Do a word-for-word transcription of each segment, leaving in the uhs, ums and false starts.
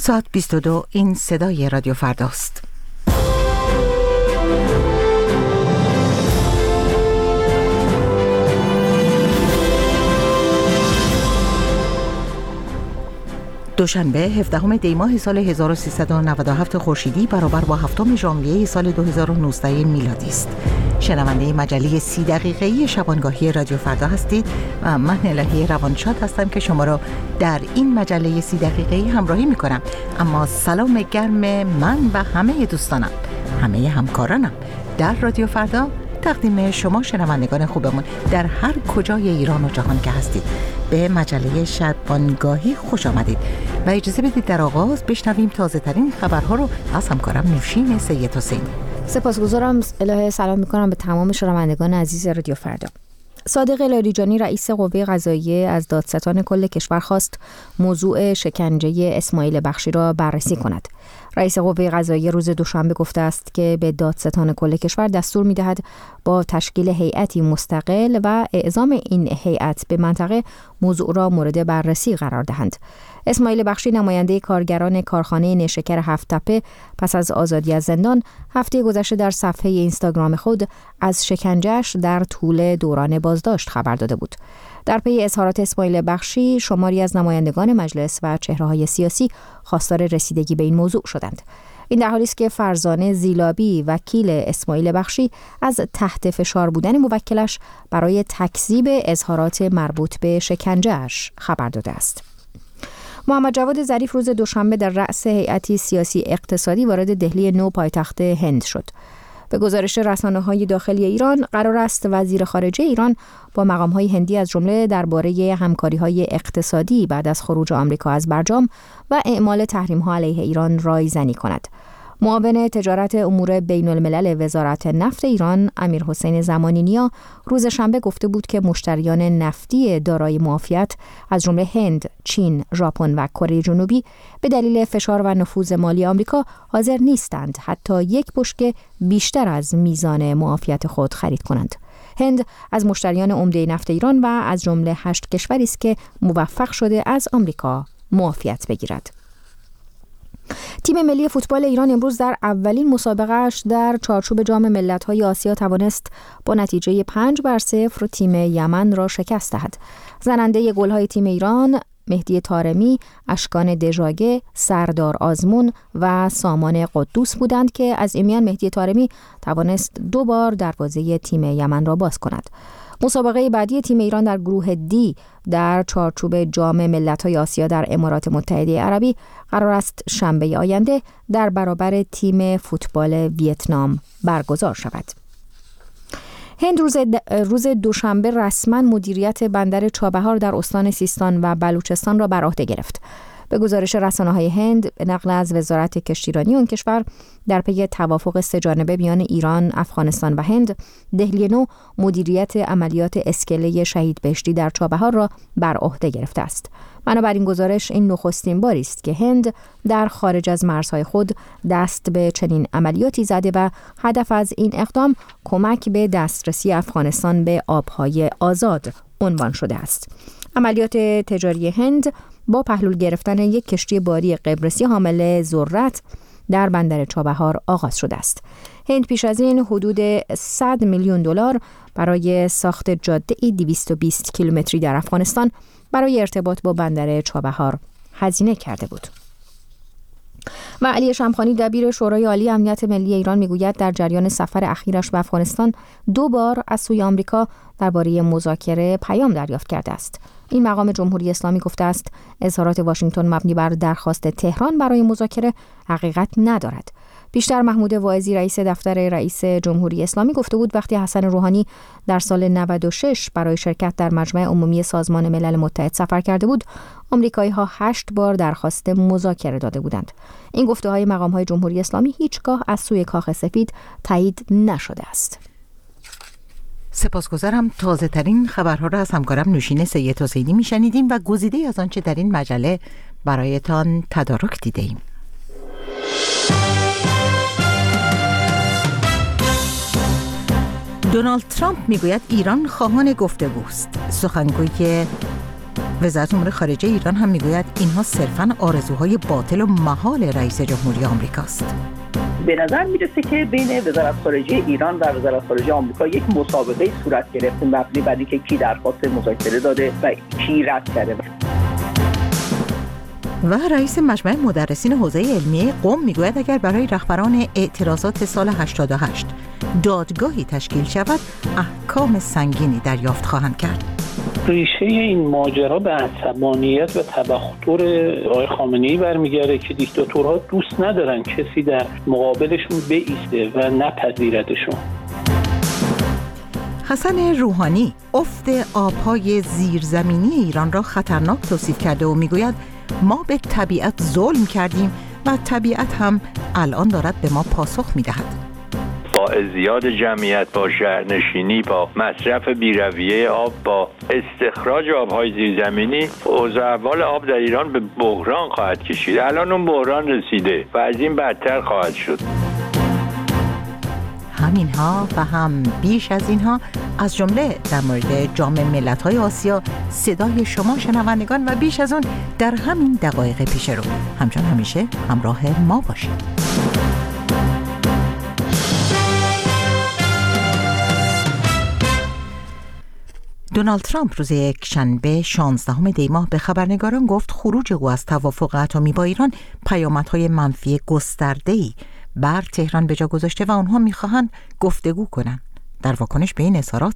ساعت بیست و دو، این صدای رادیو فرداست. دوشنبه هفدهم دی ماه سال هزار و سیصد و نود و هفت خورشیدی برابر با هفتم ژانویه سال دو هزار و نوزده میلادی است. شنونده مجله سی دقیقه‌ای شبانگاهی رادیو فردا هستید و من الهی روانشاد هستم که شما را در این مجله سی دقیقه‌ای همراهی می‌کنم. اما سلام گرم من و همه دوستانم، همه همکارانم در رادیو فردا تقدیم شما شنوندگان خوبمون در هر کجای ایران و جهان که هستید به مجله شبانگاهی خوش آمدید و اجازه بدید در آغاز بشنویم تازه ترین خبرها رو از همکارم نوشین سید حسینی. سپاسگزارم الهه. سلام میکنم به تمام شنوندگان عزیز رادیو فردا. صادق لاریجانی رئیس قوه قضاییه از دادستان کل کشور خواست موضوع شکنجه اسماعیل بخشی را بررسی کند. رئیس قوه قضاییه روز دوشنبه گفته است که به دادستان کل کشور دستور می‌دهد با تشکیل هیئتی مستقل و اعزام این هیئت به منطقه موضوع را مورد بررسی قرار دهند. اسماعیل بخشی نماینده کارگران کارخانه نیشکر هفت تپه پس از آزادی از زندان هفته گذشته در صفحه اینستاگرام خود از شکنجه‌اش در طول دوران بازداشت خبر داده بود. در پی اظهارات اسماعیل بخشی شماری از نمایندگان مجلس و چهره‌های سیاسی خواستار رسیدگی به این موضوع شدند. این در حالی است که فرزانه زیلابی وکیل اسماعیل بخشی از تحت فشار بودن موکلش برای تکذیب اظهارات مربوط به شکنجه‌اش خبر داده است. محمد جواد ظریف روز دوشنبه در رأس هیئتی سیاسی اقتصادی وارد دهلی نو پایتخت هند شد. به گزارش رسانه‌های داخلی ایران قرار است وزیر خارجه ایران با مقام‌های هندی از جمله درباره همکاری‌های اقتصادی بعد از خروج آمریکا از برجام و اعمال تحریم‌ها علیه ایران رایزنی کند. معاون تجارت امور بین الملل وزارت نفت ایران امیر حسین زمانی نیا روز شنبه گفته بود که مشتریان نفتی دارای معافیت از جمله هند، چین، ژاپن و کره جنوبی به دلیل فشار و نفوذ مالی آمریکا حاضر نیستند حتی یک بشکه بیشتر از میزان معافیت خود خرید کنند. هند از مشتریان عمده نفت ایران و از جمله هشت کشوری است که موفق شده از آمریکا معافیت بگیرد. تیم ملی فوتبال ایران امروز در اولین مسابقه‌اش در چارچوب جام ملت‌های آسیا توانست با نتیجه پنج بر صفر تیم یمن را شکست دهد. زننده گل‌های تیم ایران مهدی طارمی، اشکان دژاگه، سردار آزمون و سامان قدوس بودند که از این میان مهدی طارمی توانست دو بار دروازه تیم یمن را باز کند. مسابقه بعدی تیم ایران در گروه دی در چارچوب جام ملت‌های آسیا در امارات متحده عربی قرار است شنبه آینده در برابر تیم فوتبال ویتنام برگزار شود. هند روز, روز دوشنبه رسما مدیریت بندر چابهار در استان سیستان و بلوچستان را بر عهده گرفت. به گزارش رسانه‌های هند به نقل از وزارت کشتیرانی اون کشور در پی توافق سه‌جانبه میان ایران، افغانستان و هند، دهلی نو مدیریت عملیات اسکله شهید بهشتی در چابهار را بر عهده گرفته است. بنابراین گزارش این نخستین باری است که هند در خارج از مرزهای خود دست به چنین عملیاتی زده و هدف از این اقدام کمک به دسترسی افغانستان به آبهای آزاد عنوان شده است. عملیات تجاری هند با پهلول گرفتن یک کشتی باری قبرسی حامل ذرت در بندر چابهار آغاز شده است. هند پیش از این حدود صد میلیون دلار برای ساخت جاده دویست و بیست کیلومتری در افغانستان برای ارتباط با بندر چابهار هزینه کرده بود. و علی شمخانی دبیر شورای عالی امنیت ملی ایران میگوید در جریان سفر اخیرش به افغانستان دو بار از سوی آمریکا درباره مذاکره پیام دریافت کرده است. این مقام جمهوری اسلامی گفته است اظهارات واشنگتن مبنی بر درخواست تهران برای مذاکره حقیقت ندارد. پیشتر محمود واعظی رئیس دفتر رئیس جمهوری اسلامی گفته بود وقتی حسن روحانی در سال نود و شش برای شرکت در مجمع عمومی سازمان ملل متحد سفر کرده بود، آمریکایی‌ها هشت بار درخواست مذاکره داده بودند. این گفته‌های مقام‌های جمهوری اسلامی هیچگاه از سوی کاخ سفید تایید نشده است. سپاسگزارم. تازه ترین خبرها را از همکارم نوشین سید حسینی میشنیدیم و گزیده از آنچه در این مجله برایتان تدارک دیدیم. دونالد ترامپ میگوید ایران خواهان گفتگوست. سخنگوی وزارت امور خارجه ایران هم میگوید اینها صرفاً آرزوهای باطل و محال رئیس جمهوری آمریکاست. به نظر میرسه که بین وزارت خارجه ایران و وزارت خارجه آمریکا یک مسابقه صورت گرفته مبنی بر اینکه کی درخواست مذاکره داده و کی رد کرده. و رئیس مجمع مدرسین حوزه علمیه قم میگوید اگر برای رهبران اعتراضات سال هشتاد و هشت دادگاهی تشکیل شود، احکام سنگینی دریافت خواهند کرد. ریشه این ماجرا به عصبانیت و تبختر آقای خامنه‌ای برمیگرده که دیکتاتورها دوست ندارن کسی در مقابلشون بایسته و نپذیرتشون. حسن روحانی افت آبهای زیرزمینی ایران را خطرناک توصیف کرده و میگوید ما به طبیعت ظلم کردیم و طبیعت هم الان دارد به ما پاسخ میدهد. با ازدیاد جمعیت، با شهرنشینی، با مصرف بی‌رویه آب، با استخراج آبهای زیرزمینی، اوضاع احوال آب در ایران به بحران خواهد کشید. الان اون بحران رسیده و از این بدتر خواهد شد. همینها و هم بیش از اینها از جمله در مورد جام ملت‌های آسیا صدای شما شنوندگان و بیش از اون در همین دقایق پیش رو. همچون همیشه همراه ما باشید. دونالد ترامپ روز یکشنبه شانزدهم دی ماه به خبرنگاران گفت خروج او از توافق اتمی با ایران پیامدهای منفی گسترده‌ای بر تهران به جا گذاشته و آنها می‌خواهند گفتگو کنند. در واکنش به این اظهارات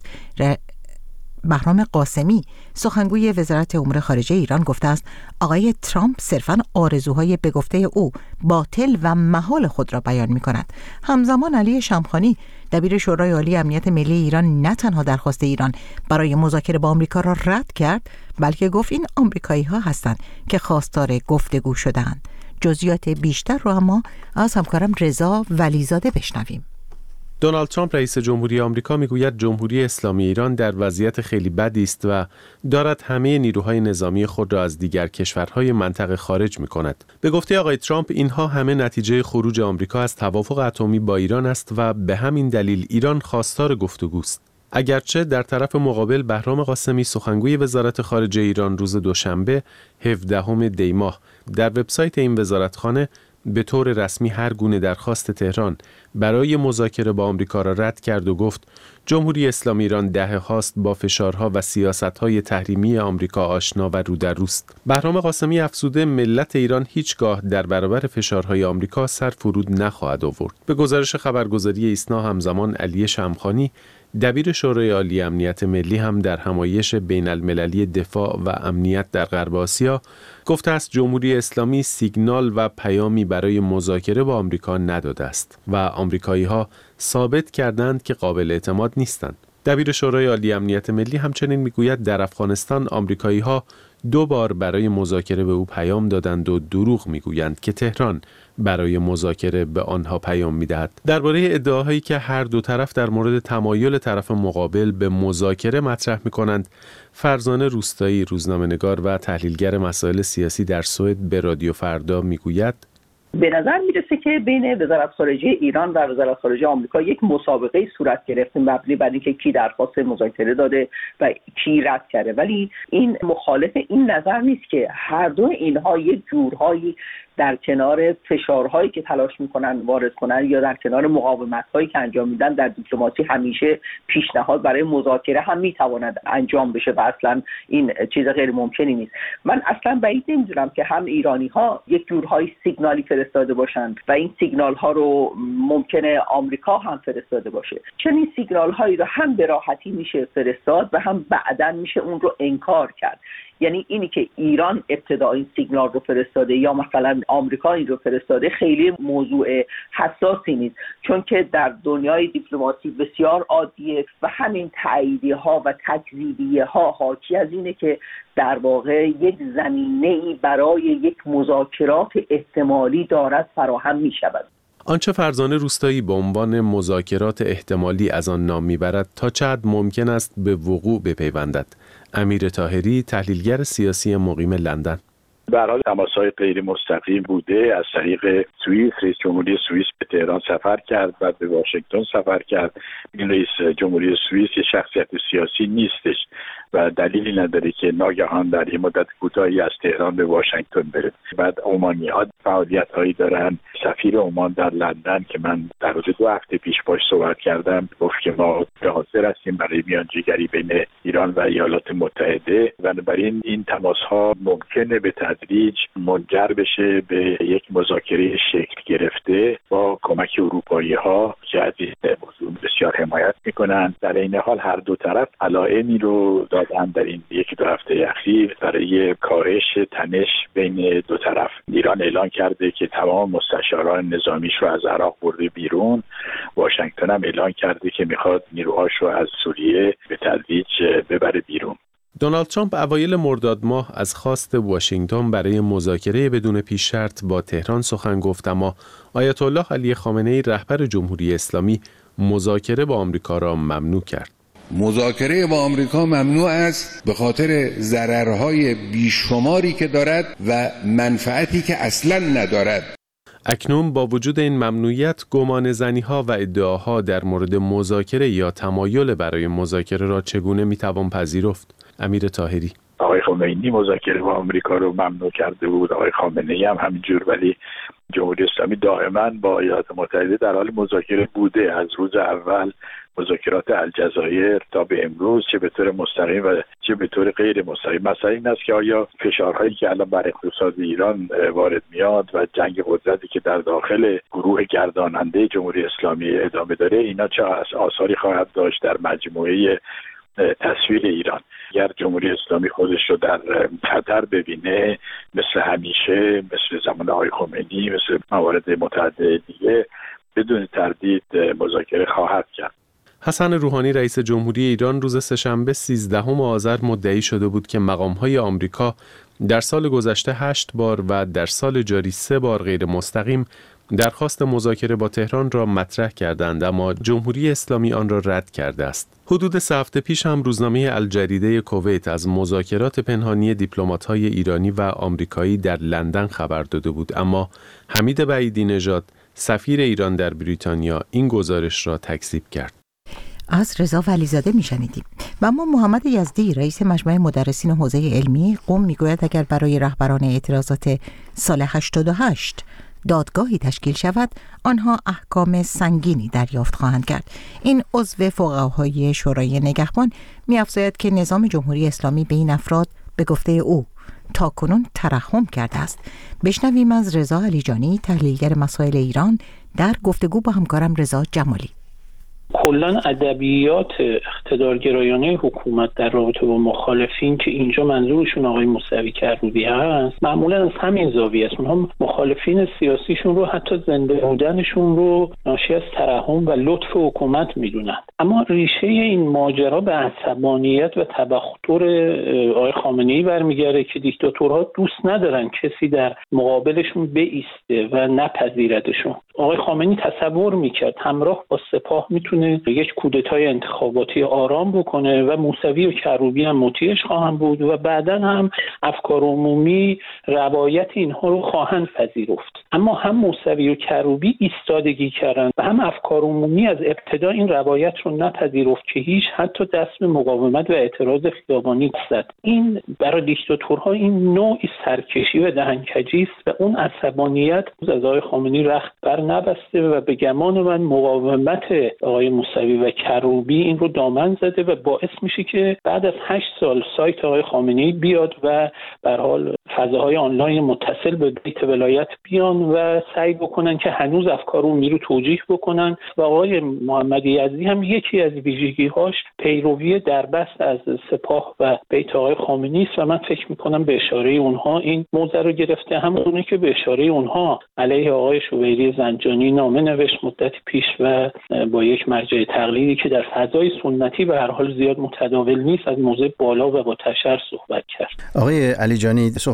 بهرام قاسمی سخنگوی وزارت امور خارجه ایران گفته است آقای ترامپ صرفاً آرزوهای به گفته او باطل و محال خود را بیان می‌کند. همزمان علی شمخانی دبیر شورای عالی امنیت ملی ایران نه تنها درخواست ایران برای مذاکره با آمریکا را رد کرد، بلکه گفت این آمریکایی‌ها هستند که خواستار گفتگو شده‌اند. جزئیات بیشتر رو اما از همکارم رضا ولیزاده بشنویم. دونالد ترامپ رئیس جمهوری آمریکا میگوید جمهوری اسلامی ایران در وضعیت خیلی بدی است و دارد همه نیروهای نظامی خود را از دیگر کشورهای منطقه خارج می‌کند. به گفته آقای ترامپ اینها همه نتیجه خروج آمریکا از توافق اتمی با ایران است و به همین دلیل ایران خواستار گفتگوست. اگرچه در طرف مقابل بهرام قاسمی سخنگوی وزارت خارجه ایران روز دوشنبه هفدهم دی ماه در وبسایت این وزارتخانه به طور رسمی هر گونه درخواست تهران برای مذاکره با آمریکا را رد کرد و گفت جمهوری اسلامی ایران دهه هاست با فشارها و سیاست‌های تحریمی آمریکا آشنا و رو در روست. بهرام قاسمی افزوده ملت ایران هیچگاه در برابر فشارهای آمریکا سر فرود نخواهد آورد. به گزارش خبرگزاری ایسنا همزمان علی شمخانی دبیر شورای عالی امنیت ملی هم در همایش بین المللی دفاع و امنیت در غرب آسیا گفته است جمهوری اسلامی سیگنال و پیامی برای مذاکره با آمریکا نداده است و آمریکایی‌ها ثابت کردند که قابل اعتماد نیستند. دبیر شورای عالی امنیت ملی همچنین میگوید در افغانستان آمریکایی‌ها دو بار برای مذاکره به او پیام دادند و دروغ میگویند که تهران برای مذاکره به آنها پیام میدهد. درباره ادعاهایی که هر دو طرف در مورد تمایل طرف مقابل به مذاکره مطرح میکنند، فرزانه روستایی روزنامه‌نگار و تحلیلگر مسائل سیاسی در سوئد به رادیو فردا میگوید به نظر میرسه که بین وزارت خارجه ایران و وزارت خارجه آمریکا یک مسابقه صورت گرفته مبنی بر اینکه کی درخواست مذاکره داده و کی رد کرده، ولی این مخالف این نظر نیست که هر دو اینها یک جورهایی در کنار فشارهایی که تلاش میکنن وارد کنن یا در کنار مقاومت‌هایی که انجام میدن در دیپلماسی همیشه پیشنهاد برای مذاکره هم میتواند انجام بشه و اصلا این چیز غیر ممکنی نیست. من اصلا بعید نمیدونم که هم ایرانی‌ها یک جورهای سیگنالی فرستاده باشند و این سیگنال‌ها رو ممکنه آمریکا هم فرستاده باشه. چنین سیگنال‌هایی رو هم به راحتی میشه فرستاد و هم بعداً میشه اون رو انکار کرد. یعنی اینی که ایران ابتدا این سیگنال رو فرستاده یا مثلا آمریکا این رو فرستاده خیلی موضوع حساسی نیست، چون که در دنیای دیپلماسی بسیار عادیه و همین تاییدیه ها و تکذیبیه ها حاکی از اینه که در واقع یک زمینه‌ای برای یک مذاکرات احتمالی دارد فراهم می شود. آنچه فرزانه روستایی به عنوان مذاکرات احتمالی از آن نام میبرد تا چه حد ممکن است به وقوع بپیوندد. امیر طاهری، تحلیلگر سیاسی مقیم لندن: به هر حال تماس‌های غیر مستقیم بوده. از طریق سوئیس، رئیس جمهوری سوئیس به تهران سفر کرد و به واشنگتن سفر کرد. این رئیس جمهوری سوئیس یه شخصیت سیاسی نیستش و دلیلی نداره که ناگهان در یه مدت کوتاهی از تهران به واشنگتن بره. بعد عمانی‌ها فعالیت‌هایی دارن. سفیر عمان در لندن که من در روز دو هفته پیش باش صحبت کردم گفت که ما حاضر هستیم برای میانجیگری بین ایران و ایالات متحده. بنابراین این تماس‌ها ممکنه به تدریج منجر بشه به یک مذاکره شکل گرفته با کمک اروپایی‌ها که از این موضوع بسیار حمایت می‌کنند. در این حال هر دو طرف علائمی رو دادن در این یک دو هفته اخیر برای کاهش تنش بین دو طرف. ایران اعلان کرده که تمام مستشاران نظامیش رو از عراق برده بیرون. واشنگتن هم اعلان کرده که میخواد نیروهاش رو از سوریه به تدریج ببره بیرون. دونالد ترامپ اوایل مرداد ماه از خواست واشنگتن برای مذاکره بدون پیش شرط با تهران سخن گفت، اما آیت الله علی خامنه‌ای رهبر جمهوری اسلامی مذاکره با آمریکا را ممنوع کرد. مذاکره با آمریکا ممنوع است به خاطر ضررهای بیشماری که دارد و منفعتی که اصلاً ندارد. اکنون با وجود این ممنوعیت، گمان زنی‌ها و ادعاها در مورد مذاکره یا تمایل برای مذاکره را چگونه میتوان پذیرفت؟ امیر طاهری: آقای خمینی مذاکره با آمریکا رو ممنوع کرده بود، آقای خامنه‌ای هم همینجور، ولی جمهوری اسلامی دائما با ایالات متحده در حال مذاکره بوده. از روز اول مذاکرات الجزایر تا به امروز، چه به طور مستقیم و چه به طور غیر مستقیم. مسئله این است که آیا فشارهایی که الان بر اقتصاد ایران وارد میاد و جنگ قدرتی که در داخل گروه گرداننده جمهوری اسلامی ادامه داره، اینا چه آثاری خواهد داشت در مجموعه تصویر ایران؟ اگر جمهوری اسلامی خودش رو در خطر ببینه، مثل همیشه، مثل زمان آقای خمینی، مثل موارد متعدد دیگه، بدون تردید مذاکره خواهد کرد. حسن روحانی رئیس جمهوری ایران روز سه‌شنبه سیزدهم آذر مدعی شده بود که مقام‌های آمریکا در سال گذشته هشت بار و در سال جاری سه بار غیر مستقیم درخواست مذاکره با تهران را مطرح کردند، اما جمهوری اسلامی آن را رد کرده است. حدود سه هفته پیش هم روزنامه الجریده کویت از مذاکرات پنهانی دیپلمات‌های ایرانی و آمریکایی در لندن خبر داده بود، اما حمید بعیدی نژاد سفیر ایران در بریتانیا این گزارش را تکذیب کرد. از رضا ولیزاده میشنیدیم. و اما محمد یزدی رئیس مجمع مدرسین حوزه علمی قم میگوید اگر برای رهبران اعتراضات سال هشتاد و هشت دادگاهی تشکیل شود، آنها احکام سنگینی دریافت خواهند کرد. این عضو فقهای شورای نگهبان می‌افزاید که نظام جمهوری اسلامی به این افراد به گفته او تاکنون ترحم کرده است. بشنویم از رضا علیجانی، تحلیلگر مسائل ایران، در گفتگو با همکارم رضا جمالی. کلا ادبیات اقتدارگرایانه حکومت در رابطه با مخالفین که اینجا منظورشون آقای موسوی کروبی هست، معمولا از همین زاویه است. اونها مخالفین سیاسیشون رو، حتی زنده بودنشون رو ناشی از ترحم و لطف حکومت میدونن. اما ریشه این ماجرا به عصبانیت و تبختر آقای خامنه‌ای برمیگرده که دیکتاتورها دوست ندارن کسی در مقابلشون بایسته و نپذیردشون. آقای خامنه‌ای تصور میکرد همراه با سپاه میتونه یک کودتای انتخاباتی آرام بکنه و موسوی و کروبی هم مطیعش خواهند بود و بعداً هم افکار عمومی روایت اینها رو خواهند پذیرفت. اما هم موسوی و کروبی ایستادگی کردند و هم افکار عمومی از ابتدا این روایت رو نپذیرفت که هیچ حتی دست به مقاومت و اعتراض خیابانی زد. این برای دیکتاتورها این نوعی سرکشی و دهنکجی است و اون عصبانیت از آقای خامنه‌ای رخت بر نبسته و به گمان من مقاومت آقای موسوی و کروبی این رو دامن زده و باعث میشه که بعد از هشت سال سایت آقای خامنه‌ای بیاد و به هر حال فضاهای آنلاین متصل به بیت ولایت بیان و سعی بکنن که هنوز افکار عمومی رو توجیه بکنن. و آقای محمد یزدی هم یکی از ویژگی‌هاش پیروی دربست از سپاه و بیت آقای خامنه‌ای است و من فکر می‌کنم به اشاره اونها این موضوع رو گرفته، همونه که به اشاره اونها علیه آقای شویری زنجانی نامه نوشت مدتی پیش و با یک مرجع تقلیدی که در فضای سنتی به هر حال زیاد متداول نیست از موضع بالا و با تشر صحبت کرد. آقای علیجانی، صحبت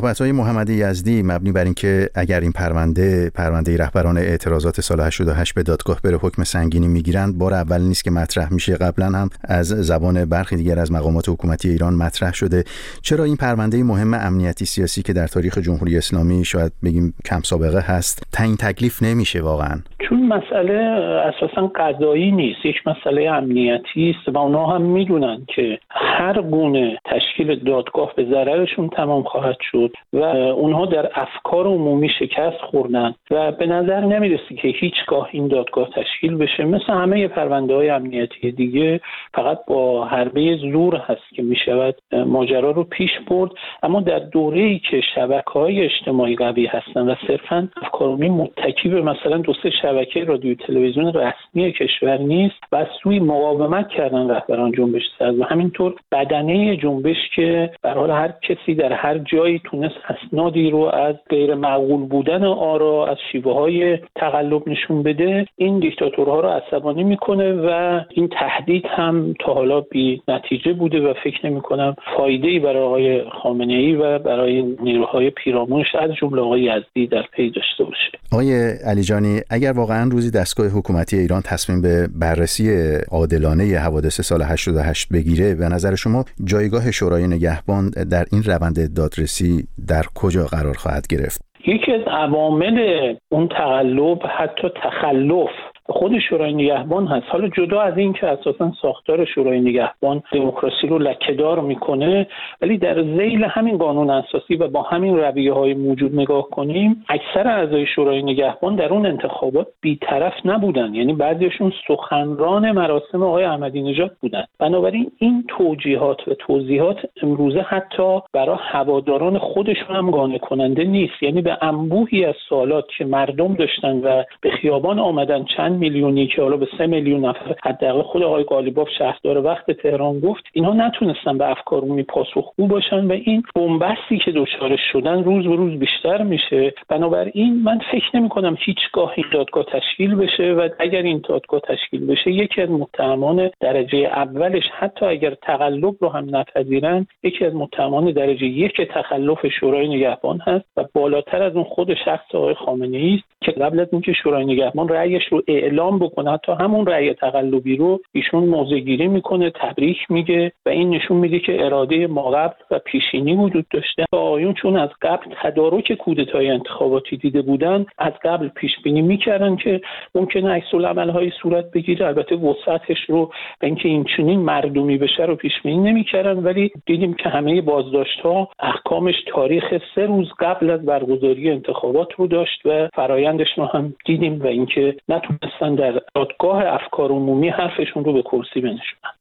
صحبت‌های محمد یزدی مبنی بر اینکه اگر این پرونده پرونده رهبران اعتراضات سال هشتاد و هشت به دادگاه بره حکم سنگینی میگیرند، بار اول نیست که مطرح میشه، قبلا هم از زبان برخی دیگر از مقامات حکومتی ایران مطرح شده. چرا این پرونده مهم امنیتی سیاسی که در تاریخ جمهوری اسلامی شاید بگیم کم سابقه هست تعیین تکلیف نمیشه واقعا؟ چون مسئله اساسا قضایی نیست، یک مسئله امنیتی است و اونا هم میدونن که هر گونه تشکیل دادگاه به ضررشون تمام خواهد شد و اونها در افکار عمومی شکست خوردن و به نظر نمیرسه که هیچگاه این دادگاه تشکیل بشه. مثل همه پرونده‌های امنیتی دیگه فقط با حربه زور هست که میشود ماجرا رو پیش برد. اما در دوره‌ای که شبکه‌های اجتماعی قوی هستن و صرفاً افکار عمومی متکی به مثلا دو سه شبکه رادیو تلویزیون رسمی کشور نیست و از سوی مقاومت کردن رهبران جنبش سبز و همینطور بدنه جنبش که به حال هر کسی در هر جایی تونست اسنادی رو از غیر معقول بودن آرا، از شیوه‌های تقلب نشون بده، این دیکتاتورها رو عصبانی میکنه و این تهدید هم تا حالا بی نتیجه بوده و فکر نمی‌کنم فایده‌ای برای آقای خامنه‌ای و برای نیروهای پیرامونش از جمله آقای یزدی در پی داشته باشه. آقای علیجانی، اگر واقعا روزی دستگاه حکومتی ایران تصمیم به بررسی عادلانه حوادث سال هشتاد و هشت بگیره، به نظر شما جایگاه شورای نگهبان در این روند دادرسی در کجا قرار خواهد گرفت؟ یکی از عوامل اون تقلب حتی تخلف خود شورای نگهبان هست. حالا جدا از این که اساساً ساختار شورای نگهبان دموکراسی رو لکه‌دار میکنه، ولی در ذیل همین قانون اساسی و با همین رویه‌های موجود نگاه کنیم، اکثر اعضای شورای نگهبان در اون انتخابات بی‌طرف نبودن، یعنی بعضیشون سخنران مراسم آقای احمدی نژاد بودن. بنابراین این توجیهات و توضیحات امروزه حتی برای هواداران خودشون هم قانع کننده نیست. یعنی به انبوهی از سوالات که مردم داشتن و به خیابان آمدن، چند میلیونی که حالا به سه میلیون نفر حداقل خود آقای قالیباف شهردار وقت تهران گفت، اینها نتونستن به افکار عمومی پاسخگو باشن و این بنبستی که دچارش شدن روز به روز بیشتر میشه. بنابراین من فکر نمی‌کنم هیچگاه این دادگاه تشکیل بشه و اگر این دادگاه تشکیل بشه، یکی از متهمان درجه اولش حتی اگر تقلب رو هم نپذیرن، یکی از متهمان درجه یک تخلف شورای نگهبان هست و بالاتر از اون خود شخص آقای خامنه‌ای است که قبل از اینکه شورای نگهبان رأیش رو اعلام بکنه، حتی همون رأی تقلبی رو ایشون موضع‌گیری میکنه، تبریک میگه و این نشون میده که اراده ماقبل و پیشینی وجود داشته. آقایون چون از قبل تدارک کودتای انتخاباتی دیده بودن، از قبل پیش بینی میکردن که ممکنه عکس‌العمل‌های صورت بگیره. البته وسعتش رو و اینکه این چنین مردمی بشه رو پیش بینی نمیکردن، ولی دیدیم که همه بازداشت‌ها احکامش تاریخ سه روز قبل از برگزاری انتخابات رو داشت و فرایندش رو هم دیدیم و اینکه نتونستن در دادگاه افکار عمومی حرفشون رو به کرسی بنشونن.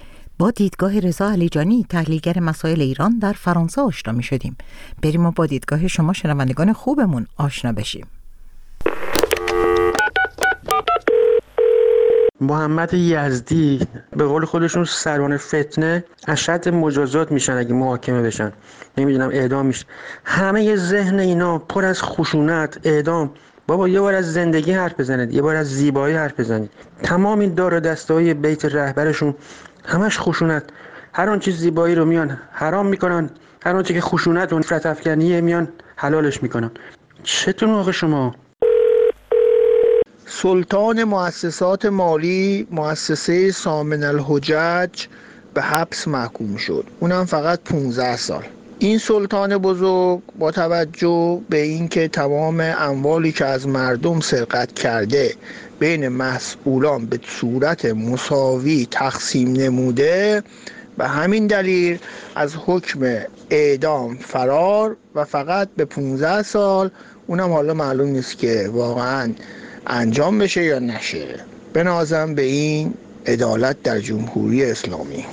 با دیدگاه رضا علیجانی، تحلیلگر مسائل ایران، در فرانسه آشنا می شدیم. بریم و با دیدگاه شما شنوندگان خوبمون آشنا بشیم. محمد یزدی به قول خودشون سران فتنه اشد مجازات میشن اگه محاکمه بشن، نمیدونم اعدام میشن. همه ذهن اینا پر از خشونت، اعدام. بابا یه بار از زندگی حرف بزنید، یه بار از زیبایی حرف بزنید. تمام این دار و دسته‌های بیت رهبرشون همش خشونت. هر آن چیز زیبایی رو میان حرام میکنن، هر آن چیز که خشونت و نفرت افکنیه میان حلالش میکنن. چطور موقع شما؟ سلطان مؤسسات مالی مؤسسه سامن الحجج به حبس محکوم شد، اونم فقط پانزده سال. این سلطان بزرگ با توجه به اینکه تمام اموالی که از مردم سرقت کرده بین مسئولان به صورت مساوی تقسیم نموده، به همین دلیل از حکم اعدام فرار و فقط به پانزده سال، اونم حالا معلوم نیست که واقعا انجام بشه یا نشه. بنازم به این عدالت در جمهوری اسلامی.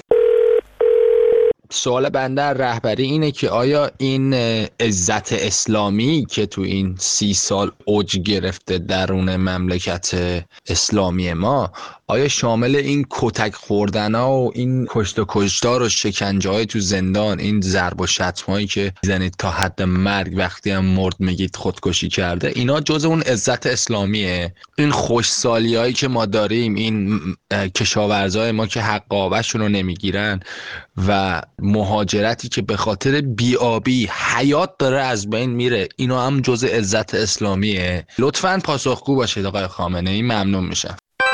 سوال بنده رهبری اینه که آیا این عزت اسلامی که تو این سی سال اوج گرفته درون مملکت اسلامی ما، آیا شامل این کتک خوردن‌ها و این کشت و کشتار و شکنجه‌های تو زندان، این ضرب و شتم‌هایی که میزنید تا حد مرگ، وقتی هم مرد میگید خودکشی کرده، اینا جز اون عزت اسلامیه؟ این خوشسالی‌هایی که ما داریم، این کشاورزای ما که حق آبشون رو نمیگیرن و مهاجرتی که به خاطر بی‌آبی حیات داره از بین میره، اینا هم جزء عزت اسلامیه. لطفاً پاسخگو باشید آقای خامنه‌ای، ممنون میشم.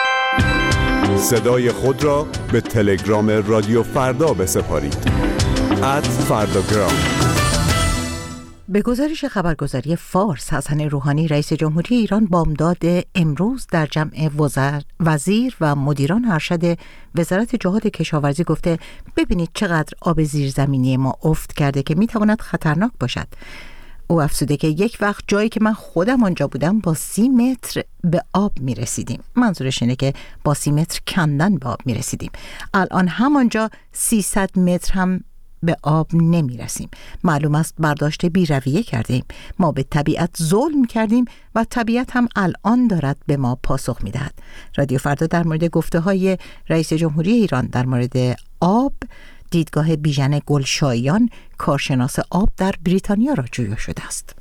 صدای خود را به تلگرام رادیو فردا بسپارید. ات فرداگرام. به گزارش خبرگزاری فارس، حسن روحانی رئیس جمهوری ایران بامداد امروز در جمع وزر، وزیر و مدیران ارشد وزارت جهاد کشاورزی گفته ببینید چقدر آب زیرزمینی ما افت کرده که میتواند خطرناک باشد. او افزوده که یک وقت جایی که من خودم آنجا بودم با سی متر به آب می رسیدیم. منظورش اینه که با سی متر کندن به آب می رسیدیم. الان همانجا سیصد متر هم به آب نمی رسیم. معلوم است برداشت بی رویه کردیم. ما به طبیعت ظلم کردیم و طبیعت هم الان دارد به ما پاسخ می دهد. رادیو فردا در مورد گفته های رئیس جمهوری ایران در مورد آب، دیدگاه بیژن گلشاییان کارشناس آب در بریتانیا را جویا شده است.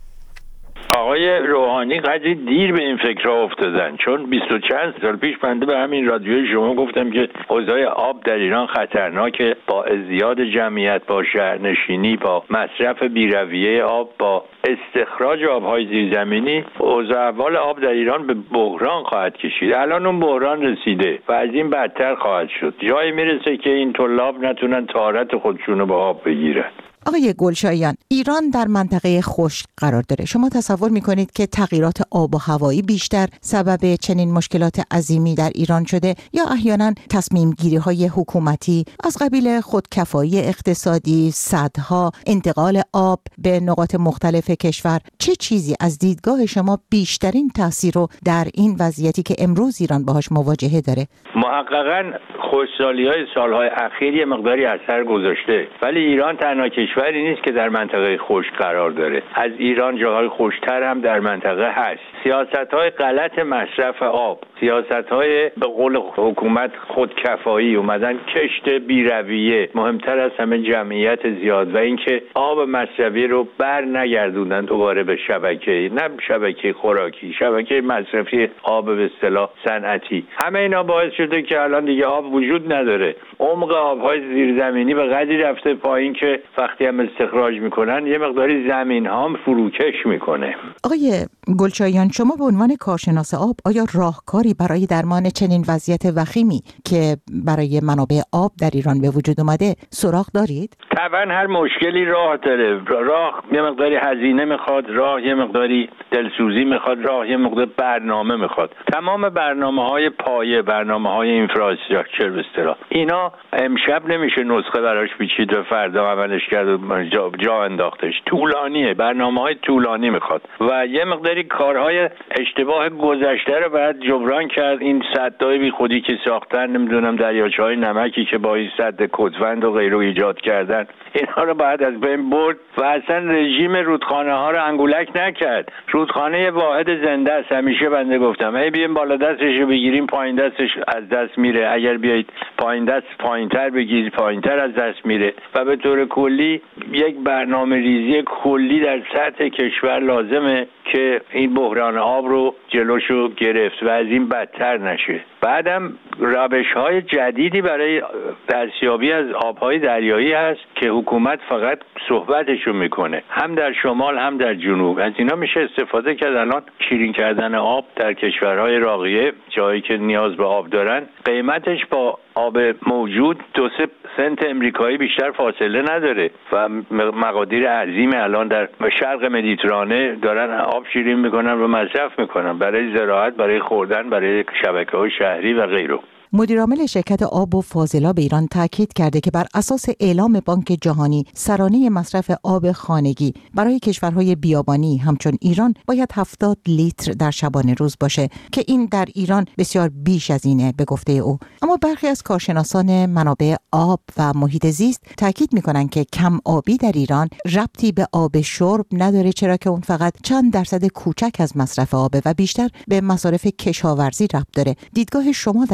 آقای روحانی قدری دیر به این فکر را افتادن، چون بیست و چند سال پیش بنده به همین رادیوی شما گفتم که اوضاع آب در ایران خطرناکه، با ازدیاد جمعیت، با شهرنشینی، با مصرف بی‌رویه آب، با استخراج آبهای زیرزمینی، اوضاع احوال آب در ایران به بحران خواهد کشید. الان اون بحران رسیده و از این بدتر خواهد شد. جایی میرسه که این طلاب نتونن طهارت خودشونو با آب بگیرن. آقای گلشاییان، ایران در منطقه خشک قرار داره. شما تصور میکنید که تغییرات آب و هوایی بیشتر سبب چنین مشکلات عظیمی در ایران شده یا احیانا تصمیم گیری های حکومتی از قبیل خودکفایی اقتصادی، سدها، انتقال آب به نقاط مختلف کشور؟ چه چیزی از دیدگاه شما بیشترین تاثیر رو در این وضعیتی که امروز ایران باهاش مواجهه داره؟ محققاً خشکسالی‌های سالهای اخیر یه مقداری اثر گذاشته، ولی ایران تنها کشوری نیست که در منطقه خشک قرار داره. از ایران جاهای خشک‌تر هم در منطقه هست. سیاست‌های غلط مصرف آب، سیاست‌های به قول حکومت خودکفایی، اومدن کشت بی‌رویه، مهمتر از همه جمعیت زیاد و اینکه آب مصرفی رو بر نگردوندن دوباره به شبکه، نه شبکه خوراکی، شبکه مصرفی آب به اصطلاح صنعتی. همه اینا باعث شده که الان دیگه آب وجود نداره. عمق آب‌های زیرزمینی به قدری رفته پایین که وقتی هم استخراج میکنن یه مقداری زمین هم فروکش میکنه. آقای گلشاییان، شما به عنوان کارشناس آب آیا راهکاری برای درمان چنین وضعیت وخیمی که برای منابع آب در ایران به وجود اومده سراغ دارید؟ طبعا هر مشکلی راه داره. راه یه مقداری هزینه میخواد، راه یه مقداری دلسوزی میخواد، راه یه مقدار برنامه میخواد. تمام برنامه‌های پایه، برنامه‌های اینفراستراکچر به اصطلاح، اینا امشب نمیشه نسخه براش پیچید و فردا عملش کرد و جا, جا انداختش. طولانیه، برنامه‌های طولانی میخواد و یه مقداری کارهای اشتباه گذشته رو باید جبران کرد. این سدهای بی خودی که ساختن، نمیدونم دریاچه‌های نمکی که با این سد کدوند و غیره ایجاد کردن، اینها رو باید از بین برد و اصلا رژیم رودخانه‌ها رو انگولک نکرد. رودخانه واحد زنده است. همیشه بنده گفتم ای بیایم بالا دستش رو بگیریم پایین دستش از دست میره، اگر بیایید پایین دست پایینتر بگیرید پایینتر از دست میره و به طور کلی یک برنامه ریزی کلی در سطح کشور لازمه که این بحران آب رو جلوشو گرفت و از این بدتر نشه. بعدم روش‌های جدیدی برای دستیابی از آب‌های دریایی هست که حکومت فقط صحبتشو میکنه، هم در شمال هم در جنوب. از اینا میشه استفاده کرد. الان شیرین کردن آب در کشورهای راقیه، جایی که نیاز به آب دارن، قیمتش با آب موجود دو سه سنت امریکایی بیشتر فاصله نداره و مقادیر عظیم الان در شرق مدیترانه دارن آب شیرین میکنن و مصرف میکنن برای زراعت، برای خوردن، برای شبکه‌های شهری و غیره. مدیرعامل شرکت آب و فاضلاب ایران تاکید کرده که بر اساس اعلام بانک جهانی سرانه مصرف آب خانگی برای کشورهای بیابانی همچون ایران باید هفتاد لیتر در شبانه روز باشه که این در ایران بسیار بیش از اینه به گفته او. اما برخی از کارشناسان منابع آب و محیط زیست تاکید میکنن که کم آبی در ایران ربطی به آب شرب نداره، چرا که اون فقط چند درصد کوچک از مصرف آبه و بیشتر به مصارف کشاورزی ربط داره. دیدگاه شما در این باره چه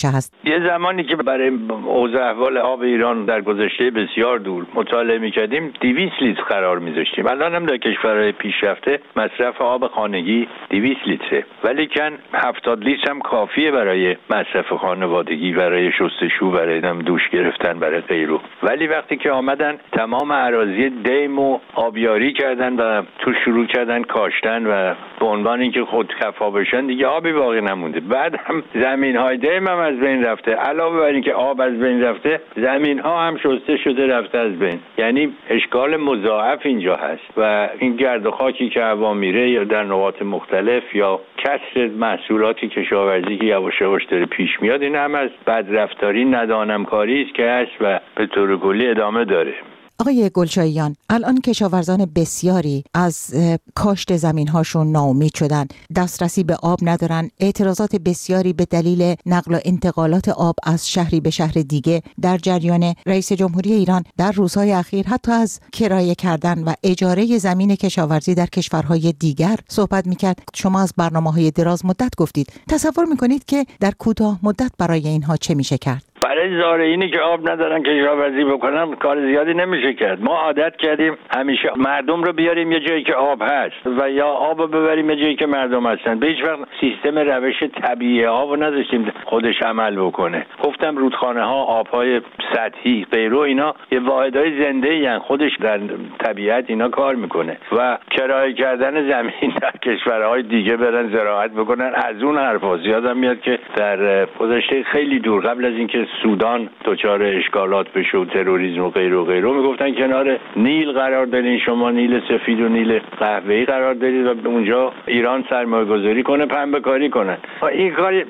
همیشه هست؟ یه زمانی که برای اوضاع احوال آب ایران در گذشته بسیار دور مطالعه می‌کردیم دویست لیتر قرار می‌ذاشتیم. الان هم در کشورهای پیشرفته مصرف آب خانگی دویست لیتره، ولی کن هفتاد لیتر هم کافیه برای مصرف خانوادگی، برای شستشو، برای نم دوش گرفتن، برای غیره. ولی وقتی که آمدن تمام اراضی دیمو آبیاری کردن و تو شروع کردن کاشتن و به عنوان اینکه خودکفا بشن دیگه آبی باقی نمونده. بعد هم زمین‌های دیم هم از بین رفته. علاوه بر اینکه آب از بین رفته، زمین‌ها هم شسته شده رفته از بین. یعنی اشکال مضاعف اینجا هست و این گرد و خاکی که هوا میره یا در نقاط مختلف یا کسر محصولاتی کشاورزی که یواش یواش داره پیش میاد، این هم از بدرفتاری، ندانمکاری است که هست و به طور کلی ادامه داره. آقای گلشاییان، الان کشاورزان بسیاری از کاشت زمین‌هاشون ناامید شدن، دسترسی به آب ندارن، اعتراضات بسیاری به دلیل نقل و انتقالات آب از شهری به شهر دیگه در جریان. رئیس جمهوری ایران در روزهای اخیر حتی از کرایه کردن و اجاره زمین کشاورزی در کشورهای دیگر صحبت می‌کرد. شما از برنامه‌های دراز مدت گفتید. تصور می‌کنید که در کوتاه مدت برای اینها چه میشه کرد؟ برای زارعینی که آب ندارن کشاورزی بکنن کار زیادی نمیشه کرد. ما عادت کردیم همیشه مردم رو بیاریم یه جایی که آب هست و یا آب رو ببریم یه جایی که مردم هستن. به هیچ وقت سیستم روش طبیعی آب رو نذاشتیم خودش عمل بکنه. گفتم رودخانه ها، آبهای سطحی، غیره، اینا یه واحدهای زنده ای خودش در طبیعت اینا کار میکنه و کرایه کردن زمین در کشورهای دیگه برن زراعت بکنن از اون حرفا. یادم میاد که در گذشته خیلی دور قبل از اینکه سودان دچار اشکالات بشه و تروریسم و غیره و غیره میگفتن کنار نیل قرار دارین شما، نیل سفید و نیل قهوه‌ای قرار دارید و اونجا ایران سرمایه‌گذاری کنه، پنبه کاری کنن. این کار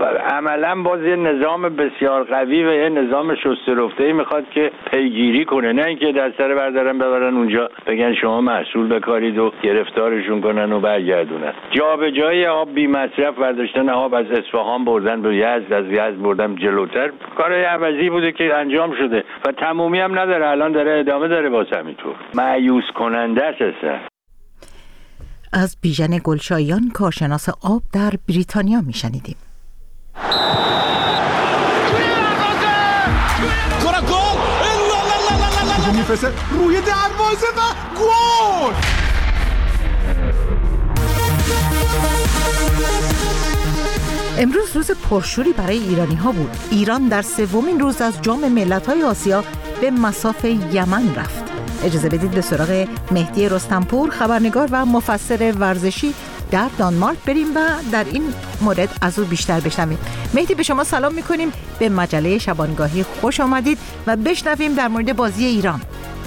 عملاً باز یه نظام بسیار قوی و یه نظام شسته رفته‌ای میخواد که پیگیری کنه، نه اینکه دستره بردارن ببرن اونجا بگن شما محصول بکارید و گرفتارشون کنن و برگردونن. جابجایی آب بی مصرف، برداشتن آب از اصفهان بردن به یزد، از یزد بردن جلوتر، کارهای عوضی بوده که انجام شده و تمومی هم نداره. الان داره ادامه داره باز همینطور. مایوس کننده است. از بیژن گلشاییان، کارشناس آب در بریتانیا میشنیدیم. میفرسته روی دروازه و گل. امروز روز پرشوری برای ایرانی ها بود. ایران در سومین روز از جام ملت‌های آسیا به مصاف یمن رفت. اجازه بدید به سراغ مهدی رستمپور، خبرنگار و مفسر ورزشی در دانمارک بریم و در این مورد از او بیشتر بشنویم. مهدی، به شما سلام میکنیم، به مجله شبانگاهی خوش آمدید و بشنویم در مورد بازی ایران.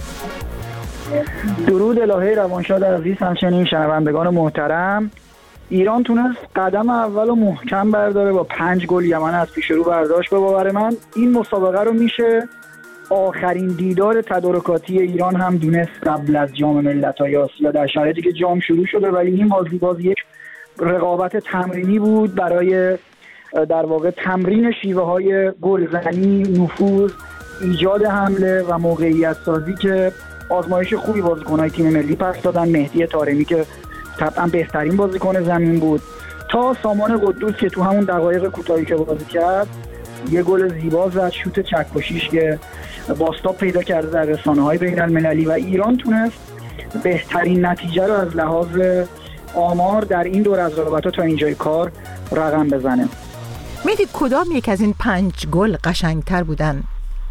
درود الهی روانشاد عزیز، همچنین شنوندگان محترم. ایران تونست قدم اول و محکم برداره، با پنج گل یمن از پیش رو برداشت. به باور من این مسابقه رو میشه آخرین دیدار تدارکاتی ایران هم دونست قبل از جام ملت‌های آسیا، در شرایطی که جام شروع شده. ولی این بازی بازی یک رقابت تمرینی بود برای در واقع تمرین شیوه های گلزنی، نفوذ، ایجاد حمله و موقعیت سازی که آزمایش خوبی بازیکن‌های تیم ملی پس دادن. مهدی طارمی که طبعا بهترین بازیکن زمین بود، تا سامان قدوس که تو همون دقایق کوتاهی که بازی کرد یه گل زیبا زد، شوت چکشیش که بازتاب پیدا کرده در رسانه‌های بین‌المللی و ایران تونست بهترین نتیجه رو از لحاظ آمار در این دور از رقابت‌ها تا اینجای کار رقم بزنه. مهدی، کدام یک از این پنج گل قشنگتر بودن؟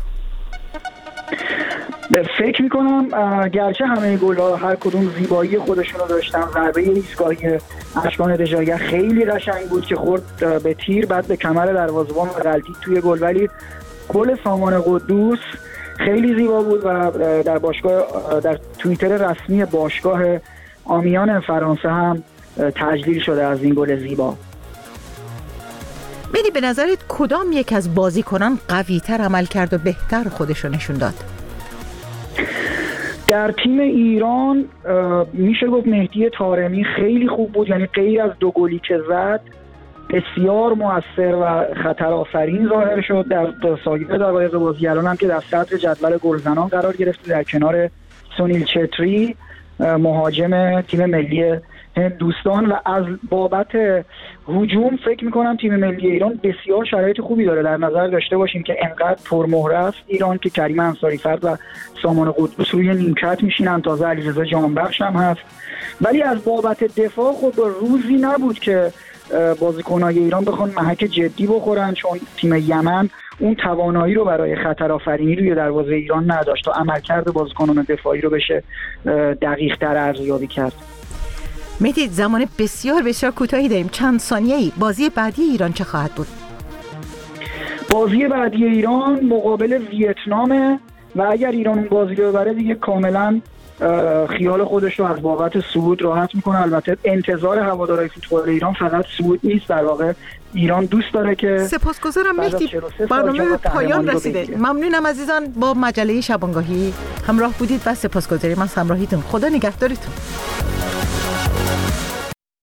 فکر میکنم گرچه همه گل‌ها هر کدوم زیبایی خودشون رو داشتن، ضربه ایستگاهی اشکان دژاگر خیلی قشنگ بود که خورد به تیر، بعد به کمر دروازه‌بان و غلطید توی گل. ولی گل سامان قدوس خیلی زیبا بود و در باشگاه در توییتر رسمی باشگاه آمیان فرانسه هم تجلیل شده از این گل زیبا. مهدی، به نظرت کدام یک از بازیکنان قوی‌تر عمل کرد و بهتر خودش رو نشون داد؟ در تیم ایران میشه گفت مهدی طارمی خیلی خوب بود، یعنی غیر از دو گلی که زد بسیار مؤثر و خطر آفرین ظاهر شد در سایر دقایق بازی. الان هم که در صدر جدول گلزنان قرار گرفته در کنار سونیل چتری، مهاجم تیم ملی هندوستان و از بابت هجوم فکر میکنم تیم ملی ایران بسیار شرایط خوبی داره. در نظر داشته باشیم که انقدر پرمهره است ایران که کریم انصاری فرد و سامان قطبی روی نیمکت میشینن، تازه علیرضا جهانبخش هم هست. ولی از بابت دفاع خب روزی نبود که بازیکن‌های ایران بخوان محک جدی بخورن، چون تیم یمن اون توانایی رو برای خطرآفرینی روی دروازه ایران نداشت تا عملکرد بازیکنان دفاعی رو بشه دقیق‌تر ارزیابی کرد. مهدی زمان بسیار بسیار کوتاهی داریم، چند ثانیه‌ای بازی بعدی ایران چه خواهد بود؟ بازی بعدی ایران مقابل ویتنامه و اگر ایران اون بازی رو ببره دیگه کاملا خیال خودش رو از بابت صعود راحت میکنه. البته انتظار هوادارهای فوتبال ایران فقط صعود نیست، در واقع ایران دوست داره که سپاسگزارم مهدی، برنامه پایان رسیده. ممنونم عزیزان با مجله شبانگاهی همراه بودید و سپاسگزاریم از همراهیتون. خدا نگهدارتون.